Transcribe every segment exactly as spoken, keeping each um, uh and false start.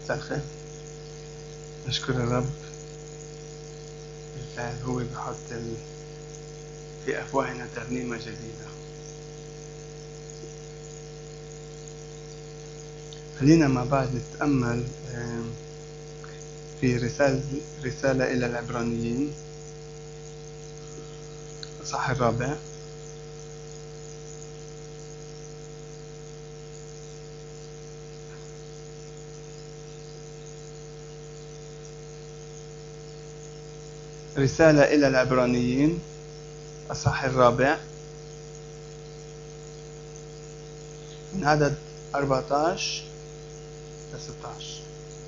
مساء الخير. نشكر الرب، بالفعل هو بحط ال... في أفواهنا ترنيمة جديدة. خلينا مع بعض نتأمل في رسالة رسالة إلى العبرانيين الإصحاح الرابع. رسالة إلى العبرانيين الإصحاح الرابع من عدد أربعة عشر ل ستة عشر.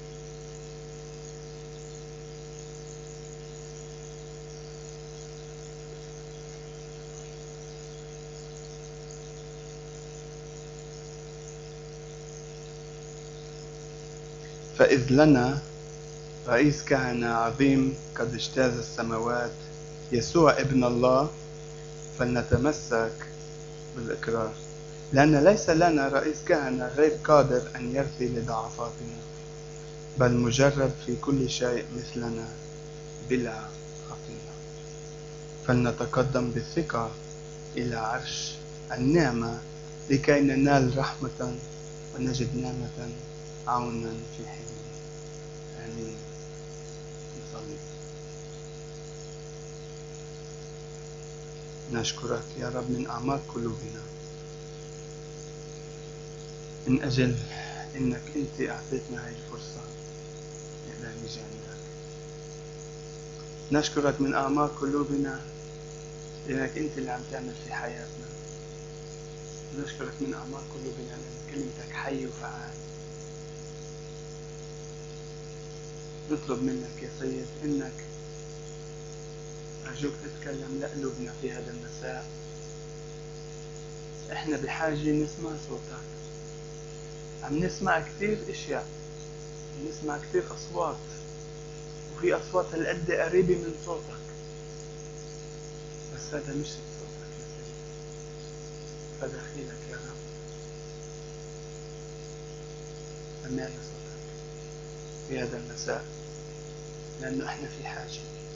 فإذ لنا رئيس كهنة عظيم قد اجتاز السماوات، يسوع ابن الله، فلنتمسك بالإقرار، لأن ليس لنا رئيس كهنة غير قادر أن يرثي لضعفاتنا، بل مجرب في كل شيء مثلنا بلا خطيئة. فلنتقدم بالثقة إلى عرش النعمة لكي ننال رحمة ونجد نعمة عونا في حين. آمين. نصلي. نشكرك يا رب من أعماق قلوبنا من أجل إنك أنت أعطيتنا هاي الفرصة نقدر نيجي عندك. نشكرك من أعماق قلوبنا لأنك أنت اللي عم تعمل في حياتنا. نشكرك من أعماق قلوبنا لأن كلمتك حي وفعال. نطلب منك يا سيد إنك أرجوك تتكلم لقلوبنا في هذا المساء. إحنا بحاجة نسمع صوتك. عم نسمع كتير اشياء، عم نسمع كتير اصوات، وفي اصوات هالقد قريبه من صوتك، بس هذا مش صوتك يا سيدي. فدخيلك يا رب، سمعنا صوتك في هذا المساء، لانه احنا في حاجه،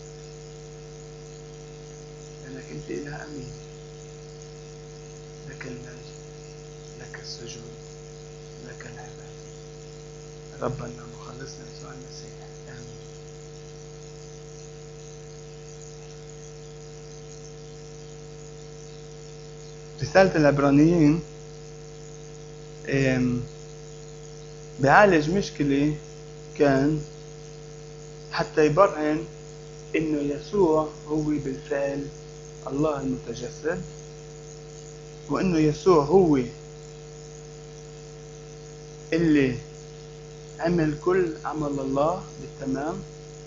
لانك انت اله امين. لك المجد، لك السجود، لك العبادة، ربنا مخلصنا يسوع المسيح. آمين. رسالة العبرانيين بيعالج مشكلة كان حتى يبرهن إنه يسوع هو بالفعل الله المتجسد، وإنه يسوع هو اللي عمل كل عمل الله بالتمام،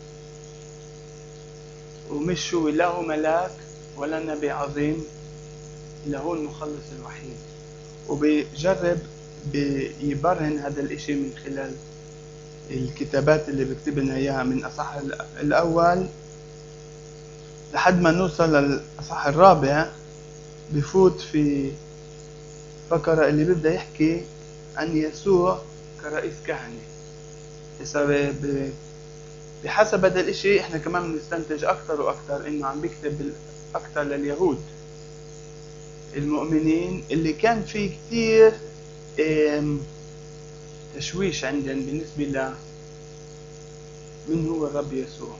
ومش هو لا هو ملاك ولا نبي عظيم، إلا هو المخلص الوحيد. وبيجرب بيبرهن هذا الاشي من خلال الكتابات اللي بكتب لنا اياها من اصح الاول لحد ما نوصل للاصح الرابع. بفوت في فقرة اللي بيبدأ يحكي عن يسوع كرئيس كهنة. بحسب هذا الاشي احنا كمان بنستنتج اكثر واكثر انه عم بيكتب اكثر لليهود المؤمنين اللي كان في كثير تشويش عندهم بالنسبة ل من هو الرب يسوع.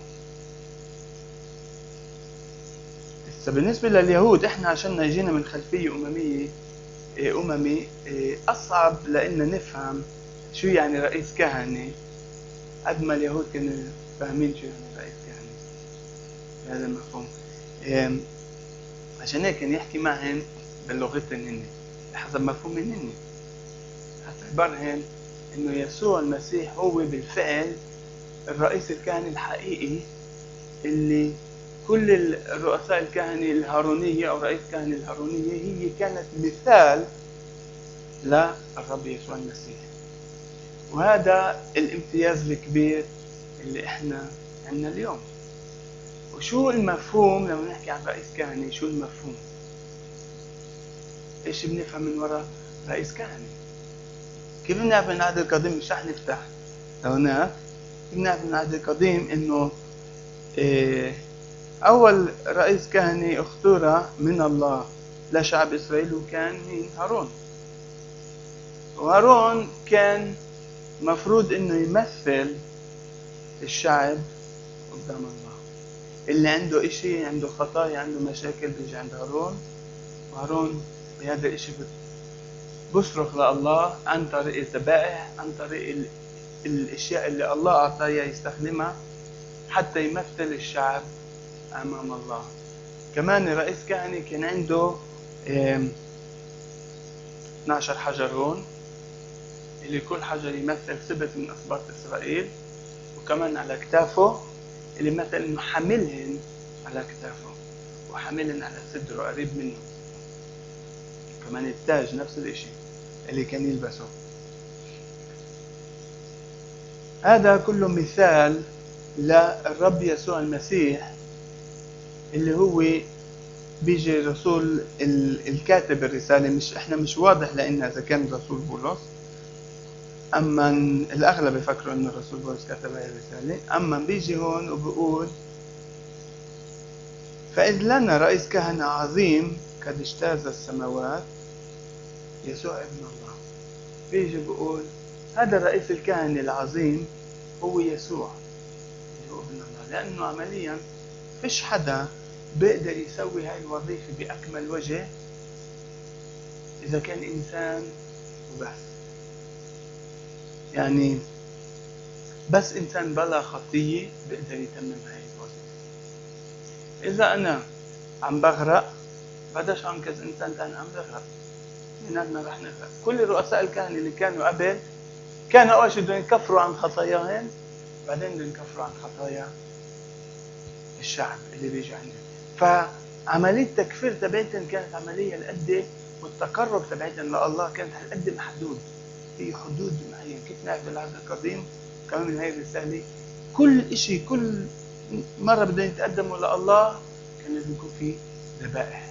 بالنسبة لليهود احنا عشان جينا من خلفية أممية أممي أصعب لأننا نفهم شو يعني رئيس كهنة قد ما اليهود كانوا فاهمين شو يعني رئيس كهنة بهذا المفهوم. عشان هيك كان يحكي معهم بلغتهم هن بحسب مفهومهم هن، حتى يبرهن إنه يسوع المسيح هو بالفعل الرئيس الكهنة الحقيقي اللي كل الرؤساء الكهنة الهارونية أو رئيس كهنة الهارونية هي كانت مثال للرب يسوع المسيح. وهذا الامتياز الكبير اللي احنا عندنا اليوم. وشو المفهوم لما نحكي عن رئيس كهنة؟ شو المفهوم؟ ايش بنفهم من وراء رئيس كهنة؟ كيف بنعرف من العهد القديم؟ مش رح نفتح لهناك. بنعرف من العهد القديم إنه إيه أول رئيس كهني اختار من الله لشعب إسرائيل وكان مين؟ هارون. وهارون كان مفروض إنه يمثل الشعب قدام الله. اللي عنده إشي، عنده خطايا، عنده مشاكل، بيجي عند هارون، وهارون بهذا الإشي بصرخ لله عن طريق الذبائح، عن طريق ال... الأشياء اللي الله أعطاه يستخدمها حتى يمثل الشعب أمام الله. كمان رئيس كهنة كان عنده اثني عشر حجر هون، اللي كل حجر يمثل سبت من أسباط إسرائيل، وكمان على كتافه اللي مثل إنه حملهن على كتافه وحملهن على صدره قريب منه. كمان التاج نفس الإشي اللي كان يلبسه. هذا كله مثال للرب يسوع المسيح اللي هو بيجي رسول الكاتب الرسالة. مش احنا مش واضح لنا اذا كان رسول بولس، اما الاغلب يفكروا انه رسول بولس كتب هاي الرسالة. اما بيجي هون وبقول فإذ لنا رئيس كهنة عظيم قد اجتاز السماوات، يسوع ابن الله. بيجي بقول هذا الرئيس الكهنة العظيم هو يسوع اللي هو ابن الله، لأنه عمليا فيش حدا بيقدر يسوي هاي الوظيفة بأكمل وجه إذا كان إنسان وبس. يعني بس إنسان بلا خطية بيقدر يتمم هاي الوظيفة. إذا أنا عم بغرق بداش أنقذ إنسان تاني عم بغرق، مننا رح نغرق. كل رؤساء الكهنة اللي كانوا قبل كانوا أول شيء بدهم يكفروا عن خطاياهم، بعدين بدهم يكفروا عن خطايا الشعب اللي بيجي عندهم. فعملية تكفير تبعتهم كانت عملية القد، والتقرب تبعتهم لله كانت هالقد محدود، في حدود معينة. كيف نعرف بالعهد القديم كمان من هاي الرسالة كل إشي كل مرة بدهم يتقدموا لله كان لازم يكون في ذبائح.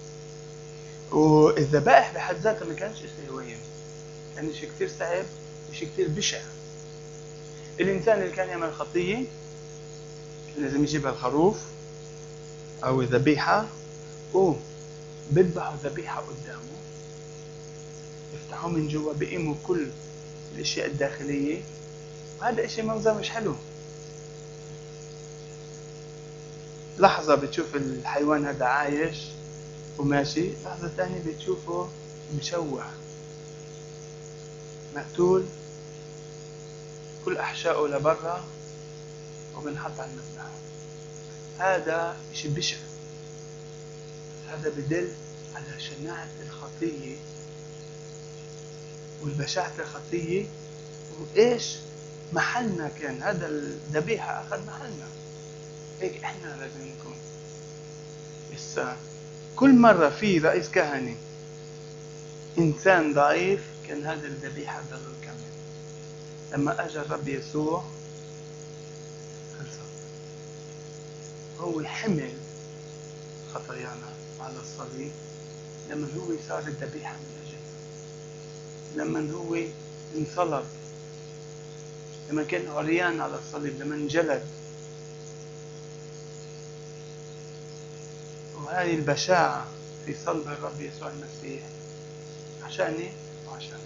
والذبائح بحد ذاتها ما كانش شيء هوين، كان شيء كتير صعب وشيء كتير بشع. الإنسان اللي كان يعمل خطية كان لازم يجيب الخروف أو ذبيحة وبذبحوا ذبيحة قدامه، يفتحوه من جوا بقيموا كل الأشياء الداخلية. وهذا إشي منظر مش حلو. لحظة بتشوف الحيوان هذا عايش وماشي، لحظة تانية بتشوفه مشوه مقتول كل أحشائه لبرا وبنحط على المذبح. هذا إشي بشع. هذا بدل على شناعة الخطية والبشاعة الخطية، وإيش محلنا كان هذا الذبيحة أخذ محلنا. هيك إحنا لازم نكون. بس كل مرة في رئيس كهنة إنسان ضعيف كان هذا الذبيحة ضل كامل. لما أجى الرب يسوع خلصت، هو حمل خطايانا على الصليب. لما هو صار الذبيحة من أجلنا، لما هو انصلب، لما كان عريان على الصليب، لما انجلد. وهذه البشاعة في صلب الرب يسوع المسيح عشاني وعشانك.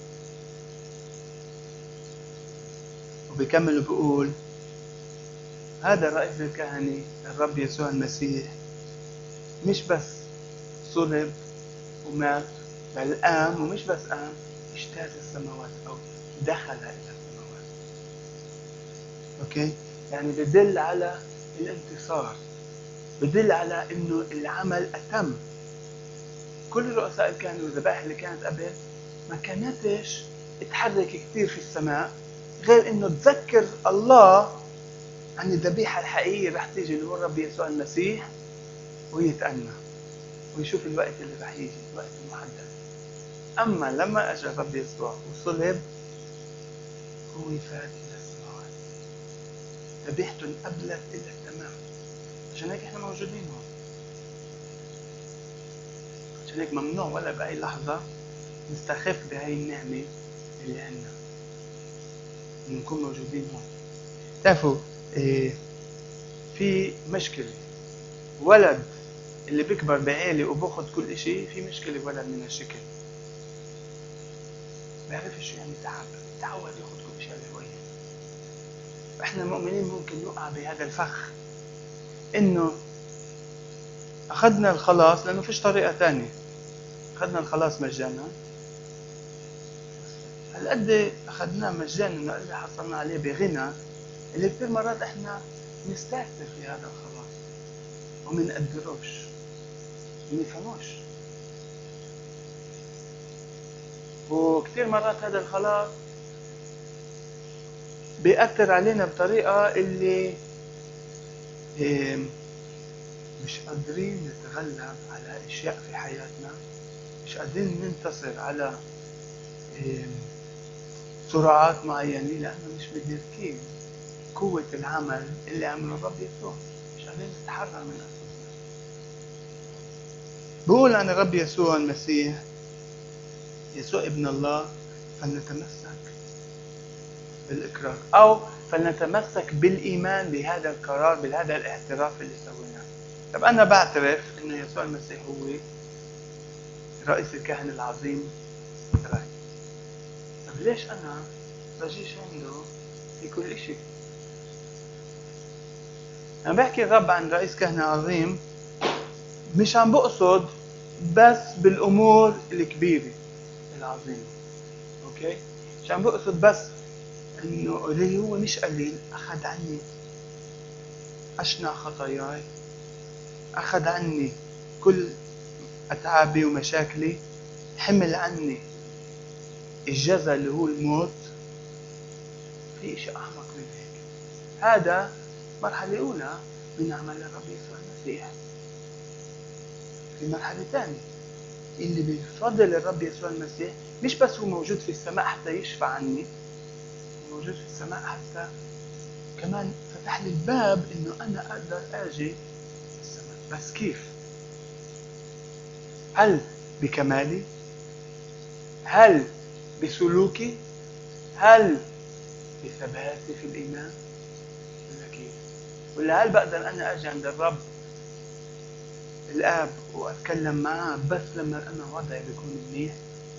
وبيكمل وبيقول هذا رئيس الكهنة الرب يسوع المسيح مش بس صلب ومات، بل قام، ومش بس قام، اجتاز السماوات أو دخل إلى السماوات. أوكي؟ يعني بدل على الانتصار، بدل على إنه العمل أتم. كل رؤساء الكهنة والذبائح اللي كانت قبل ما كانتش تحرك كتير في السماء، غير إنه تذكر الله عن الذبيحة الحقيقية رح تيجي اللي هو الرب يسوع المسيح، ويتأنى ويشوف الوقت اللي رح يجي، الوقت المحدد. أما لما أجى الرب يسوع وصلب، هو فات إلى السماوات، ذبيحته انقبلت إلى التمام. عشان هيك إحنا موجودين هون. عشان هيك ممنوع ولا بأي لحظة نستخف بهاي النعمة اللي عندنا. إنه نكون موجودين هون. تعرفوا إيه، في مشكلة ولد اللي بيكبر بعيلة وباخد كل إشي، في مشكلة ولد من هالشكل بيعرفش شو يعني تعب، تعود ياخد كل شيء على هواية. احنا المؤمنين ممكن نقع بهذا الفخ انه اخذنا الخلاص لانه فيش طريقة تانية، اخذنا الخلاص مجانا، هالقد اخذناه مجانا اللي حصلنا عليه بغنى اللي كثير مرات احنا نستهتر في هذا الخلاص وما نقدروش ما نفهموش. وكثير مرات هذا الخلاص بيأثر علينا بطريقة اللي مش قادرين نتغلب على أشياء في حياتنا، مش قادرين ننتصر على سرعات معينة لأنه مش مدركين قوة العمل اللي عمله الرب يسوع، مش قادرين نتحرر من أنفسنا. بقول عن الرب يسوع المسيح يسوع ابن الله فلنتمسك بالإقرار أو فلنتمسك بالإيمان بهذا القرار بهذا الاعتراف اللي سويناه. طب أنا بعترف إنه يسوع المسيح هو رئيس الكهنة العظيم إسرائيل. طب ليش أنا بجيش عنده في كل إشي؟ أنا بحكي الرب عن رئيس كهنة عظيم مش عم بقصد بس بالأمور الكبيرة العظيمة، أوكي؟ مش عم بقصد بس إنه اللي هو مش قليل أخذ عني أشنع خطاياي، أخذ عني كل أتعابي ومشاكلي، حمل عني الجزا اللي هو الموت. في إشي أعمق من هيك. هذا مرحلة أولى من عمل الرب يسوع المسيح. في مرحلة ثانية اللي بفضل الرب يسوع المسيح مش بس هو موجود في السماء حتى يشفع عني، موجود في السماء حتى كمان فتح لي الباب إنه أنا أقدر أجي السماء. بس كيف؟ هل بكمالي؟ هل بسلوكي؟ هل بثباتي في الإيمان؟ ولا كيف؟ ولا هل بقدر أنا أجي عند الرب الآب وأتكلم معاه بس لما أنا وضعي بيكون منيح؟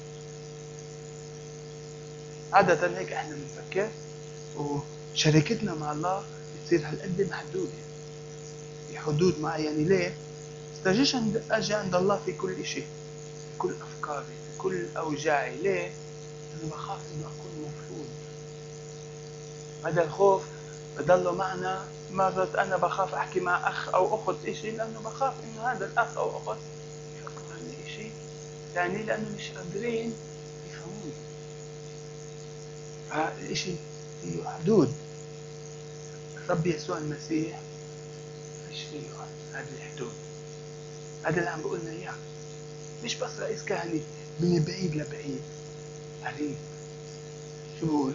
عادة هيك إحنا بنفكر وشركتنا مع الله بتصير هالقد محدودة في حدود معينة. ليه؟ استجيش عند أجي عند الله في كل إشي، في كل أفكاري، في كل أوجاعي. ليه؟ لأنه بخاف إنه أكون مرفوض. هذا الخوف بضله معنا. مرات أنا بخاف أحكي مع أخ أو أخت إشي لأنه بخاف إنه هذا الأخ أو أخت يفكر عني إشي ثاني لأنه مش قادرين يفهموني. فالإشي فيه حدود. الرب يسوع المسيح فيش فيه هذه الحدود. هذا اللي عم بقولنا إياه. مش بس رئيس كهنة من بعيد لبعيد، قريب. شو بقول؟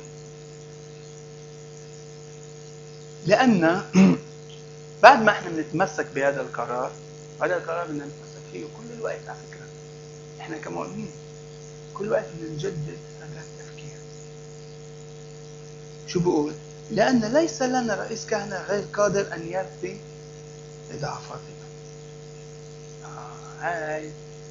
لأن بعد ما احنا بنتمسك بهذا القرار، هذا القرار بدنا نتمسك فيه كل الوقت. على فكرة احنا كمؤمنين كل وقت بنجدد هذا التفكير. شو بقول؟ لأن ليس لنا رئيس كهنة غير قادر أن يرثي لضعفاتنا. آه هاي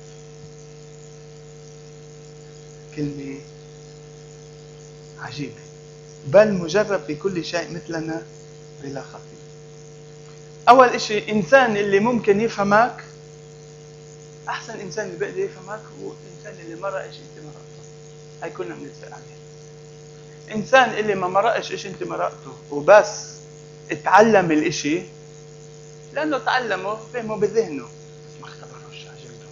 كلمة عجيبة. بل مجرب في كل شيء مثلنا بلا خطيئة. أول إشي إنسان اللي ممكن يفهمك، أحسن إنسان اللي بقدر يفهمك هو إنسان اللي مرق إيش أنت مرقته. هاي كلنا بنتفق عليه. إنسان اللي ما مرقش إيش أنت مرقته وبس اتعلم الإشي لأنه تعلمه فهمه بذهنه بس ما اختبروش على جلده.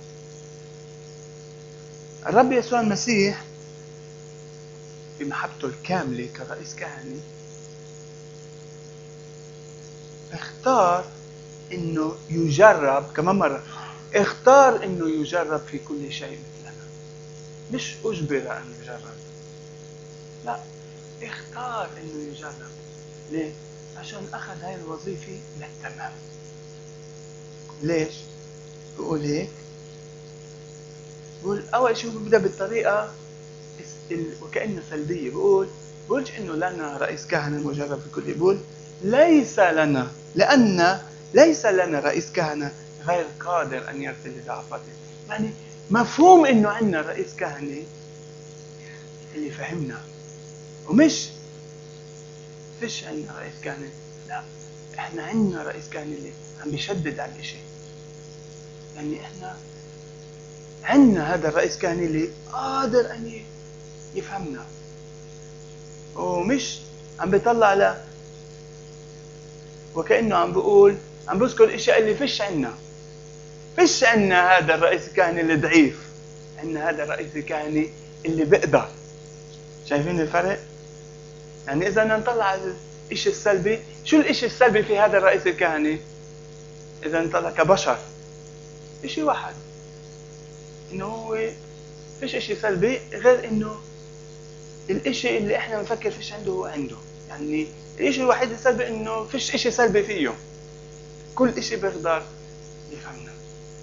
الرب يسوع المسيح بمحبته الكاملة كرئيس كهنة اختار انه يجرب كمان مرة، اختار انه يجرب في كل شيء مثلنا. مش اجبر ان يجرب، لا، اختار انه يجرب. ليه؟ عشان اخذ هاي الوظيفة للتمام. ليش؟ بقول هيك، بقول اول شيء ببدأ بالطريقة وكأنها سلبية. بقول بقولش إنه لنا رئيس كهنة مجرب في كل، يقول ليس لنا، لأن ليس لنا رئيس كهنة غير قادر أن يرثي لضعفاته. يعني مفهوم إنه عندنا رئيس كهنة اللي فهمنا، ومش فيش عندنا رئيس كهنة، لا، إحنا عندنا رئيس كهنة اللي عم بيشدد على الإشي. يعني إحنا عندنا هذا الرئيس كهنة اللي قادر أن يفهمنا، ومش عم بيطلع له وكأنه عم بيقول، عم بذكر الاشياء اللي فيش عنا. فيش عنا هذا الرئيس الكهنة اللي ضعيف، عنا هذا الرئيس الكهنة اللي بقدر. شايفين الفرق؟ يعني إذا نطلع الإشي السلبي، شو الإشي السلبي في هذا الرئيس الكهنة؟ إذا نطلع كبشر إشي واحد، إنه هو فيش إشي سلبي غير إنه الإشي اللي إحنا بنفكر فيش عنده هو عنده. يعني الإشي الوحيد السلبي إنه فيش إشي سلبي فيه، كل إشي بيقدر يفهمنا،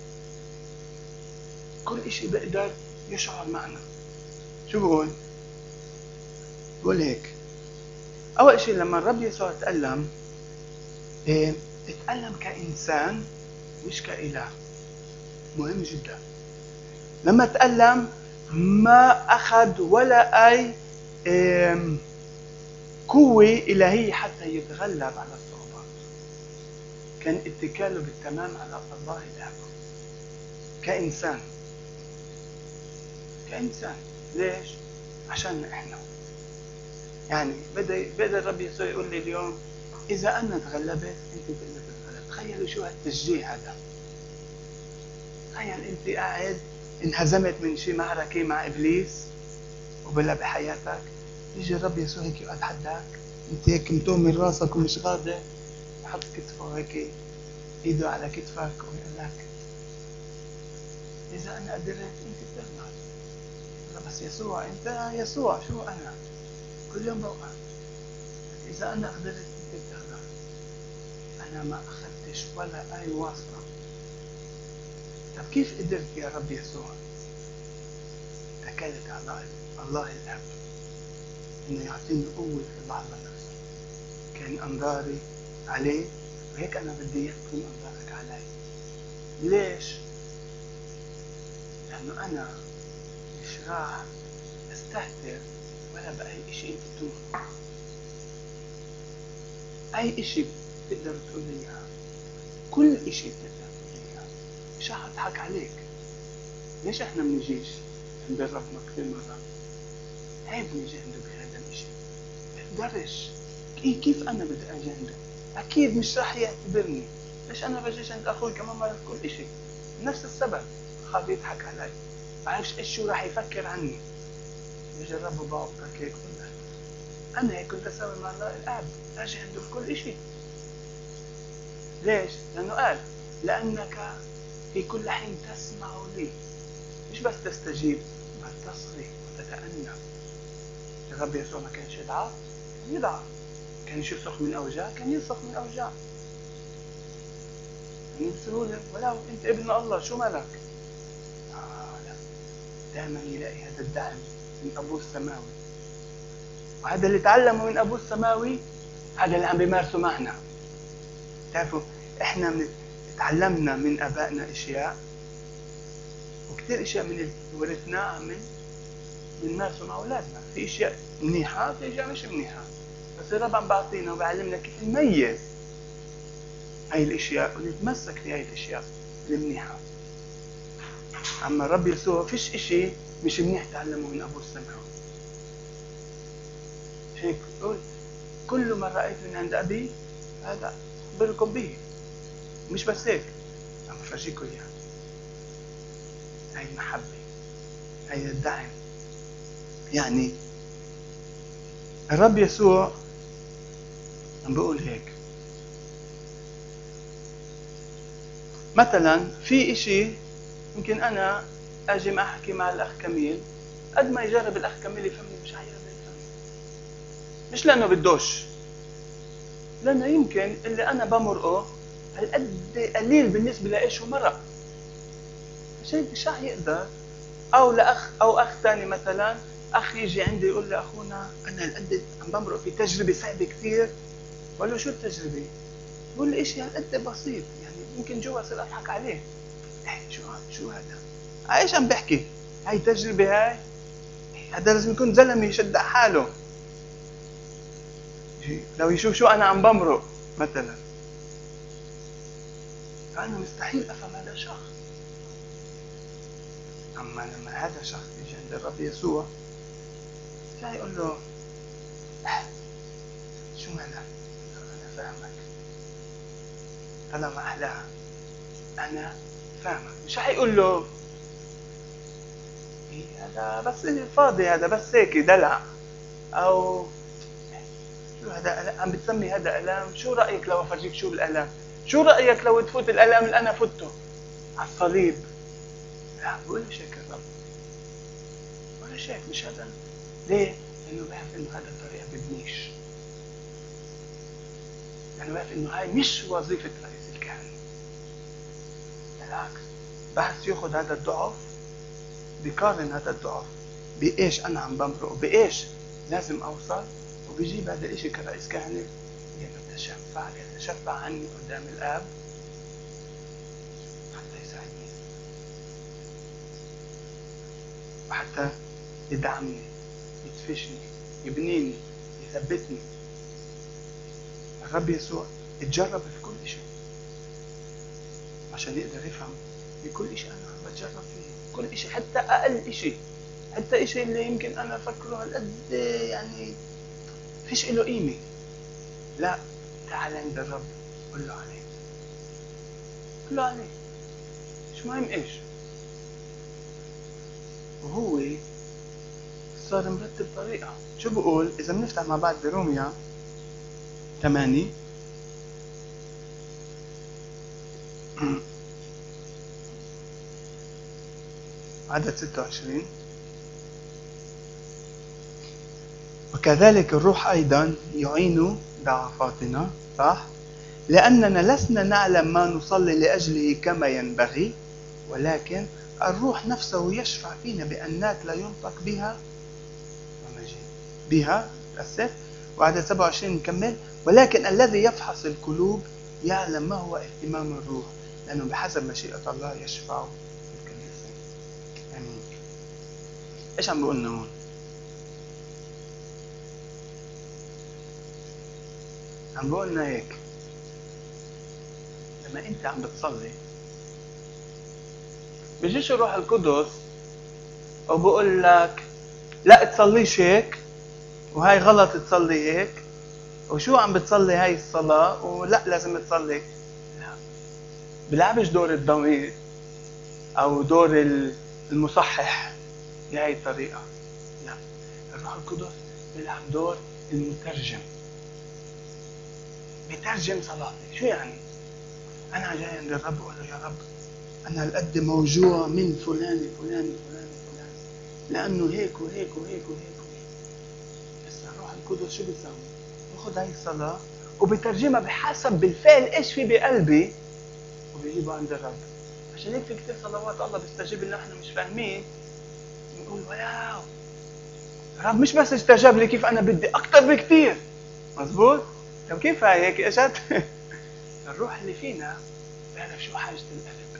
كل إشي بيقدر يشعر معنا. شو بقول؟ بقول هيك، أول شيء لما الرب يسوع تألم، إيه؟ تألم كإنسان مش كإله. مهم جدا. لما تألم ما أخذ ولا أي إيه قوة إلهية حتى يتغلب على الصعوبات. كان اتكاله بالتمام على الله الآب كإنسان. كإنسان ليش؟ عشان إحنا. يعني بدأ بدأ الرب يسوع يقول لي اليوم إذا أنا تغلبت أنت تقدر تتغلب. تخيلوا شو هالتشجيع هذا. تخيل أنت قاعد انهزمت من شي معركة مع إبليس وبلا بحياتك، يجي الرب يسوع هيك يقعد حدك، أنت هيك متوم من راسك ومش قادر، يحط كتفه هيك إيده على كتفك ويقول لك إذا أنا قدرت أنت بتقدر. بس يسوع أنت يسوع، شو أنا؟ كل يوم بوقع. إذا أنا قدرت أنت بتقدر. أنا ما أخذتش ولا أي واسطة. طب كيف قدرت يا رب يسوع؟ اتكلت على الله الأب إنه يعطيني قوة في اللحظة نفسها. كان أنظاري عليه، وهيك أنا بدي إياك تكون أنظارك علي. ليش؟ لأنه أنا مش راح أستهتر ولا بأي إشي أنت بتقوله. أي إشي بتقدر تقول لي إياه، كل إشي بتقدر تقول لي إياه، مش راح أضحك عليك. ليش إحنا منجيش عند الرب كثير مرات؟ عيب نيجي عنده بهذا الإشي. بقدرش. كيف أنا بدي أجي عنده؟ أكيد مش راح يعتبرني. ليش أنا بجيش عند أخوي كمان مرة في كل إشي؟ نفس السبب، خاف يضحك علي، بعرفش إيش شو راح يفكر عني. يجي الرب وبعطيك هيك كلها. أنا هيك كنت أسوي مع الله الآب، أجي عنده في كل إشي. ليش؟ لأنه قال لأنك في كل حين تسمع لي. مش بس تستجيب، بل تصغي وتتأنى. الرب يسوع ما كانش يضعف، كان يضعف. كان يصرخ من أوجاع، كان يصرخ من أوجاع. يعني بيقولوا له ولو أنت ابن الله شو مالك؟ آه لا، دائما يلاقي هذا الدعم من أبوه السماوي. وهذا اللي تعلمه من أبوه السماوي هذا اللي عم بيمارسه معنا. تعرفوا إحنا من تعلمنا من أبائنا أشياء، وكثير أشياء من اللي ورثناها من بنمارسه مع أولادنا. في أشياء منيحة، في أشياء مش منيحة، بس الرب عم بعطينا وبيعلمنا كيف نميز هاي الأشياء ونتمسك في هاي الأشياء المنيحة. أما الرب يسوع فيش إشي مش منيح تعلمه من أبوه السماوي. هيك قل كل ما رأيت من عند أبي هذا أخبركم به. مش بس هيك، عم بفرجيكم إياه. هاي المحبة، هاي الدعم. يعني الرب يسوع عم بيقول هيك. مثلا في إشي يمكن أنا أجي ما أحكي مع الأخ كميل، قد ما يجرب الأخ كميل يفهمني مش حيقدر يفهمني. مش لأنه بدوش، لأنه يمكن اللي أنا بمرقه هالقد قليل بالنسبة لإيش هو مرق. مش هيك مش راح يقدر. أو لأخ أو أخ ثاني مثلا اخ يجي عندي يقول لي اخونا انا هالقد عم بمرق في تجربه صعبه كثير، بقول له شو التجربه؟ بقول لي شيء هالقد بسيط، يعني ممكن جوا اصير اضحك عليه. إيه شو شو هذا؟ ايش عم بحكي؟ هاي تجربه هاي؟ هذا لازم يكون زلمه يشد على حاله. لو يشوف شو انا عم بمرق مثلا، فانا مستحيل افهم هذا الشخص. اما لما هذا الشخص يجي عند الرب يسوع لا يقول له شو مالك؟ انا فاهمك. هذا ما احلاها، انا فاهمك. مش حيقول له إيه هذا بس فاضي، هذا بس هيك دلع، او شو هذا عم بتسمي هذا الام؟ شو رايك لو افرجيك شو الالام؟ شو رايك لو تفوت الالام اللي انا فوته على الصليب؟ لا بقولش هيك الرب، بقولش هيك. مش هذا. ليه؟ لانه بعرف انه هذا الطريقه ببنيش، لانه بعرف انه هاي مش وظيفه رئيس الكهنه. بالعكس، بحث ياخذ هذا الضعف، بيقارن هذا الضعف بايش انا عم بمرق، بايش لازم اوصل، وبيجيب هذا الاشي كرئيس كهنه يتشفع يتشفع عني قدام الاب حتى يساعدني وحتى يدعمني، يدفشني، يبنيني، يثبتني. الرب يسوع اتجرب في كل شيء عشان يقدر يفهم بكل شيء انا عم بتجرب فيه، كل شيء، حتى اقل شيء، حتى شيء اللي يمكن انا افكره هالقد يعني فيش له قيمه. لا، تعال عند الرب قل له عليه، قل له عليه، مش مهم ايش. وهو صار مرتب طريقه. شو بقول اذا بنفتح مع بعض بروميا ثمانية عدد ستة وعشرين، وكذلك الروح أيضا يعين ضعفاتنا، صح؟ لأننا لسنا نعلم ما نصلي لأجله كما ينبغي، ولكن الروح نفسه يشفع فينا بأنات لا ينطق بها بها الست. وعدد سبعة وعشرين نكمل، ولكن الذي يفحص القلوب يعلم ما هو اهتمام الروح، لأنه بحسب مشيئة الله يشفع في الكنيسة. يعني إيش عم بقولنا هون؟ عم بقولنا هيك، لما أنت عم بتصلي بيجيش الروح القدس وبقول لك لا تصليش هيك، وهاي غلط تصلي هيك، وشو عم بتصلي هاي الصلاة، ولا لازم تصلي. لا، بلعبش دور الضمير أو دور المصحح بهاي الطريقة. لا، الروح القدس بيلعب دور المترجم، بيترجم صلاتي. شو يعني؟ أنا جاي عند الرب بقول له يا رب أنا هالقد موجوع من فلان فلان فلان فلان لأنه هيك وهيك وهيك وهيك وهيك. بس الروح القدس شو بيسوي؟ بياخذ هاي الصلاة وبيترجمها بحسب بالفعل إيش في بقلبي وبيجيبها عند الرب. عشان هيك في كتير صلوات الله بيستجيب لنا احنا مش فاهمين، نقول واو الرب مش بس استجاب لي كيف أنا بدي، أكتر بكتير. مزبوط؟ طب كيف هاي هيك إجت؟ الروح اللي فينا بيعرف شو حاجة القلب.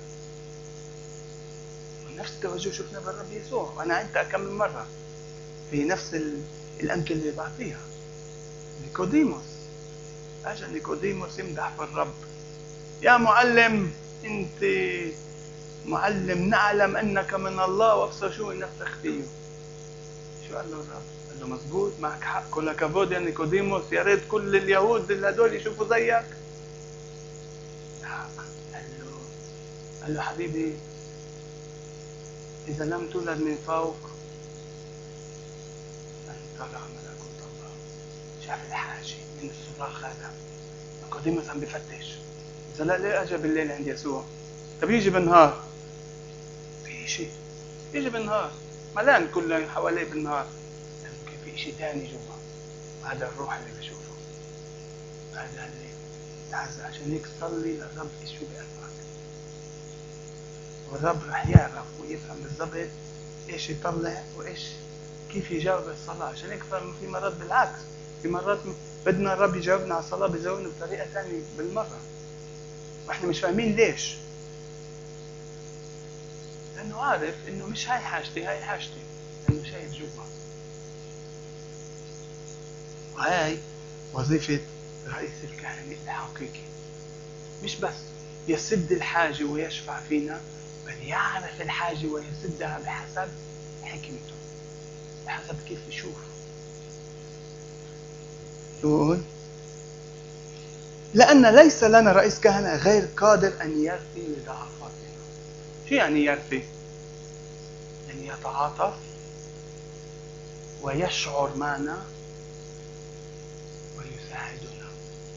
ونفس التوجه شفنا بالرب يسوع، وأنا عدتها كم من مرة في نفس الأمثلة اللي بعطيها. نيكوديموس، أجا نيكوديموس يمدح في الرب، يا معلم أنت معلم نعلم أنك من الله وأبصر شو نفسك فيه. شو قال له الرب؟ قال له مزبوط معك حق، كل كفود يا نيكوديموس، يا ريت كل اليهود اللي هدول يشوفوا زيك. قال له قال له حبيبي إذا لم تولد من فوق لن ترى ملكوت الله. شاف الحاجة من الصراخ هذا. نيكوديموس عم بفتش، إذا لا ليه أجا بالليل عند يسوع؟ طب يجي بالنهار في شيء، يجي بالنهار ملان كله حواليه بالنهار، لكن في شيء ثاني جوا. هذا الروح اللي بشوفه، هذا اللي تعز. عشان هيك صلي للرب شو بقلبك، والرب رح يعرف ويفهم بالضبط ايش يطلع وايش كيف يجاوب الصلاة. عشان هيك في مرات بالعكس، في مرات بدنا الرب يجاوبنا على الصلاة بيجاوبنا بطريقة ثانية بالمرة واحنا مش فاهمين ليش. لأنه عارف إنه مش هاي حاجتي، هاي حاجتي، لأنه شايف جوا. وهاي وظيفة رئيس الكهنة الحقيقي، مش بس يسد الحاجة ويشفع فينا، بل يعرف الحاجة ويسدها بحسب حكمته، بحسب كيف يشوف. يقول لأن ليس لنا رئيس كهنة غير قادر أن يرثي لضعفاتنا. شو يعني يرثي؟ يعني يتعاطف ويشعر معنا ويساعدنا،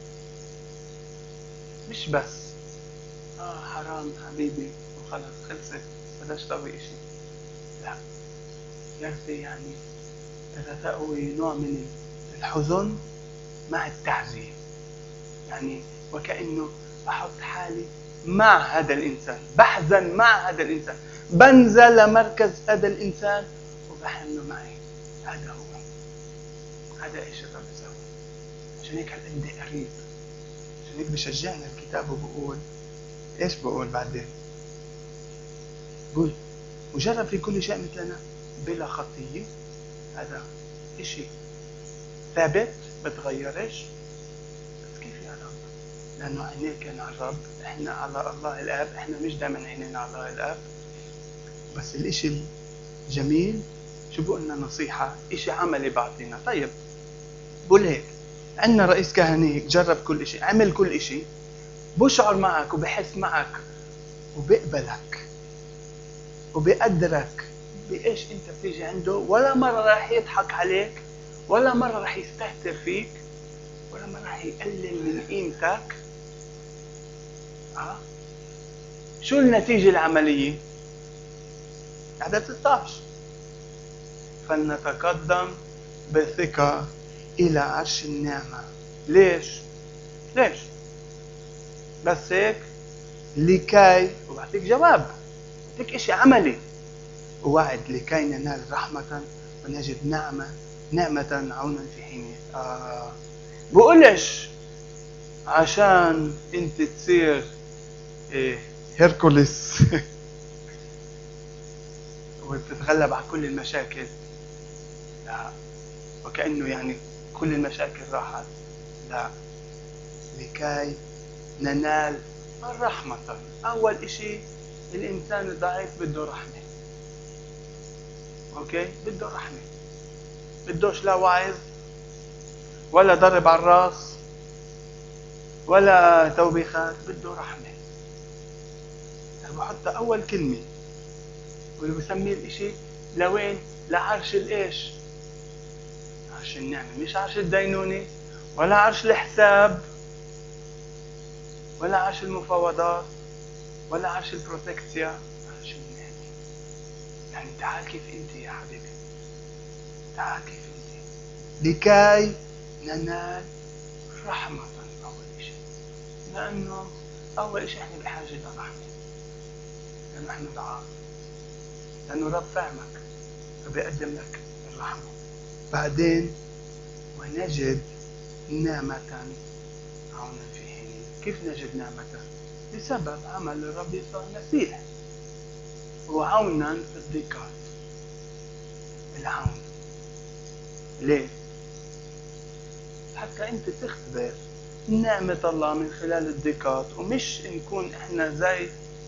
مش بس آه حرام حبيبي وخلص خلصت بداش تسوي إشي. لا، يرثي يعني تتأوي نوع من الحزن مع التعزية، يعني وكأنه بحط حالي مع هذا الإنسان، بحزن مع هذا الإنسان، بنزل لمركز هذا الإنسان وبحنه معي. هذا هو، هذا إيش الرب سوى. عشان هيك هالقد قريب، عشان هيك بشجعنا الكتاب وبقول إيش بقول بعدين؟ بقول وجرب في كل شيء مثلنا بلا خطية. هذا إشي ثابت بتغيرش. بس كيف يا رب؟ لأنه عينيه كان على الرب، إحنا على الله الآب. إحنا مش دائما عينينا على الله الآب. بس الإشي الجميل شو بقولنا نصيحة، إشي عملي بعطينا. طيب بقول هيك، عندنا رئيس كهنة جرب كل إشي، عمل كل إشي، بشعر معك وبحس معك وبقبلك وبقدرك بإيش أنت بتيجي عنده. ولا مرة راح يضحك عليك، ولا مرة راح يستهتر فيك، ولا مرة راح يقلل من قيمتك. أه؟ شو النتيجة العملية؟ عدد ستة عشر فلنتقدم بثقة إلى عرش النعمة. ليش؟ ليش؟ بس هيك لكي، وبعطيك جواب، بعطيك إشي عملي، ووعد لكي ننال رحمة ونجد نعمة نعمة عونا في حينه. آه. بقولش عشان انت تصير إيه هيركوليس وتتغلب على كل المشاكل. لا، وكأنه يعني كل المشاكل راحت. لا، لكي ننال الرحمة. أول إشي الإنسان الضعيف بده رحمة. أوكي، بده رحمة، بدوش لا وعظ ولا ضرب على الراس ولا توبيخات، بده رحمة. بحط أول كلمة واللي بسميه الإشي لوين؟ لعرش الإيش؟ عرش النعمة، مش عرش الدينونة ولا عرش الحساب ولا عرش المفاوضات ولا عرش البروتكسيا، عرش النعمة. يعني تعال كيف أنت يا حبيبي، تعال كيف أنت، لكي ننال رحمة. أول شيء، لأنه أول شيء إحنا بحاجة لرحمة، لأنه إحنا ضعاف، لأنه رب فهمك فبيقدم لك الرحمة. بعدين ونجد نعمة عونا في حينه. كيف نجد نعمة؟ بسبب عمل الرب يسوع المسيح، وعونا في الضيقات. العون ليه؟ حتى انت تختبر نعمة الله من خلال الضيقات، ومش نكون احنا زي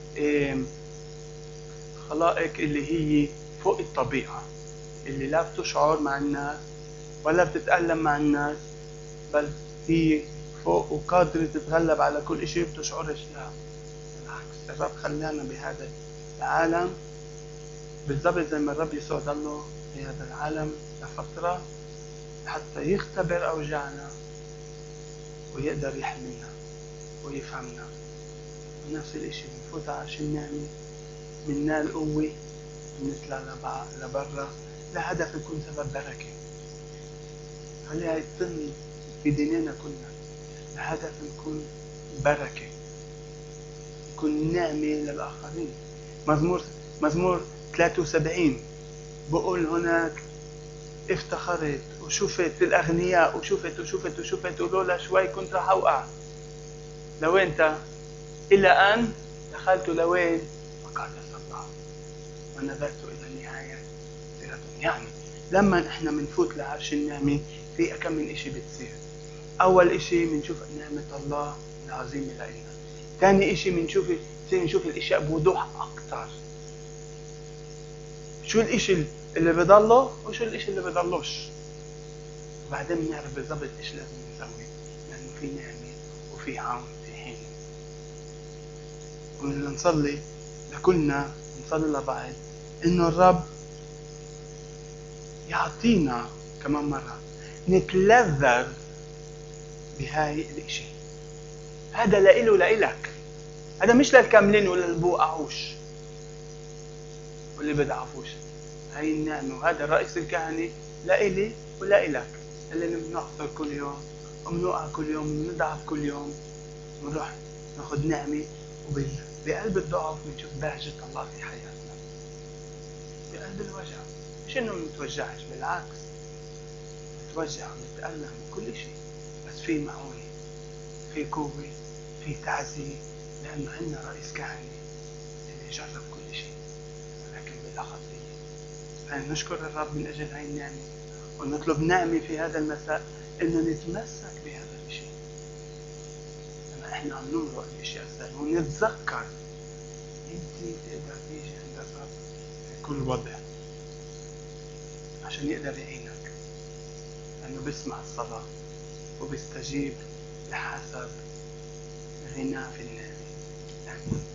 خلائق اللي هي فوق الطبيعة، اللي لا بتشعر مع الناس ولا بتتألم مع الناس، بل هي فوق وقادرة تتغلب على كل إشي بتشعرش. لا، بالعكس، الرب خلانا بهذا العالم بالضبط زي ما الرب يسوع ضله في هذا العالم لفترة حتى يختبر أوجاعنا ويقدر يحمينا ويفهمنا. ونفس الإشي بنفوت على عرش النعمة، منال قوة، بنطلع لبرا لهدف يكون سبب بركة. خليها تتم في ديننا كلنا، لهدف نكون بركة، نكون نعمة للآخرين. مزمور مزمور ثلاثة وسبعين بقول هناك افتخرت وشفت الأغنياء وشفت وشفت وشفت ولولا شوي كنت راح أوقع. لو أنت إلى أن دخلت لوين؟ مقدس الله ونظرت إلى نهاية سيرتهم. يعني لما إحنا منفوت لعرش النعمة في كم من إشي بتصير. أول إشي منشوف نعمة الله العظيمة لنا. ثاني إشي منشوف نشوف الأشياء بوضوح أكتر. شو الإشي اللي بضله وشو الإشي اللي بضلوش. وبعدين بنعرف بالضبط إيش لازم نسوي، لأنه في نعمة وفي عون في حين. وبدنا نصلي لكلنا، نصلي لبعض إنه الرب يعطينا كمان مرة نتلذذ بهاي الإشي. هذا لإله ولإلك، هذا مش للكاملين ولا البوقعوش واللي بدعفوش. هاي النعمة وهذا الرئيس الكهني لإلي ولإلك، اللي بنخسر كل يوم وبنوقع كل يوم وبنضعف كل يوم، ونروح ناخذ نعمة وبقلب الضعف بنشوف بهجة الله في حياتنا. بقلب الوجع مش إنه منتوجعش، بالعكس نتوجع ونتألم وكل شيء، بس في معونة، في قوة، في تعزية، لأنه عندنا رئيس كهني اللي جرب كل شيء ولكن بلا خطية. فنشكر الرب من أجل هاي النعمة، ونطلب نعمة في هذا المساء إنه نتمسك بهذا الشيء لما إحنا عم نمرق الأشياء السهلة، ونتذكر أنت تقدر تيجي عند الرب في كل وضع عشان يقدر يعينك، لأنه بيسمع الصلاة وبيستجيب لحسب غناه في النعمة.